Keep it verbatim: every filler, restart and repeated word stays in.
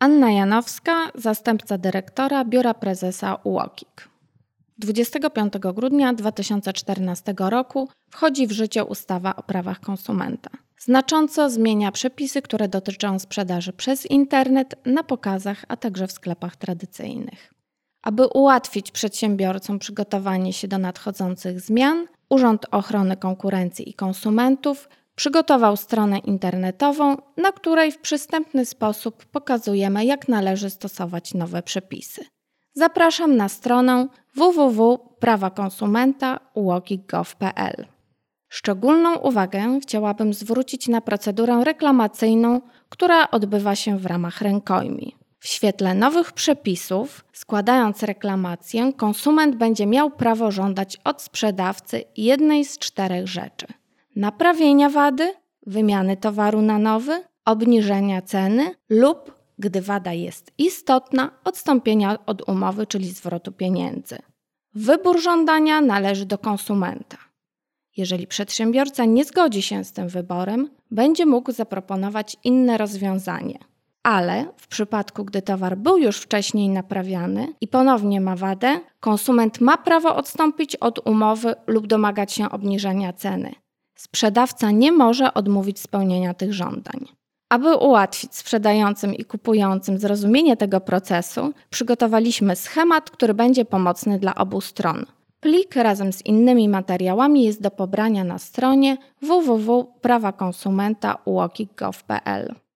Anna Janowska, zastępca dyrektora Biura Prezesa U O K I K. dwudziestego piątego grudnia dwa tysiące czternastego roku wchodzi w życie ustawa o prawach konsumenta. Znacząco zmienia przepisy, które dotyczą sprzedaży przez internet, na pokazach, a także w sklepach tradycyjnych. Aby ułatwić przedsiębiorcom przygotowanie się do nadchodzących zmian, Urząd Ochrony Konkurencji i Konsumentów przygotował stronę internetową, na której w przystępny sposób pokazujemy, jak należy stosować nowe przepisy. Zapraszam na stronę w w w kropka prawa konsumenta kropka u o k i k kropka gov kropka p l. Szczególną uwagę chciałabym zwrócić na procedurę reklamacyjną, która odbywa się w ramach rękojmi. W świetle nowych przepisów, składając reklamację, konsument będzie miał prawo żądać od sprzedawcy jednej z czterech rzeczy: naprawienia wady, wymiany towaru na nowy, obniżenia ceny lub, gdy wada jest istotna, odstąpienia od umowy, czyli zwrotu pieniędzy. Wybór żądania należy do konsumenta. Jeżeli przedsiębiorca nie zgodzi się z tym wyborem, będzie mógł zaproponować inne rozwiązanie. Ale w przypadku, gdy towar był już wcześniej naprawiany i ponownie ma wadę, konsument ma prawo odstąpić od umowy lub domagać się obniżenia ceny. Sprzedawca nie może odmówić spełnienia tych żądań. Aby ułatwić sprzedającym i kupującym zrozumienie tego procesu, przygotowaliśmy schemat, który będzie pomocny dla obu stron. Plik razem z innymi materiałami jest do pobrania na stronie w w w kropka prawa konsumenta kropka u o k i k kropka gov kropka p l.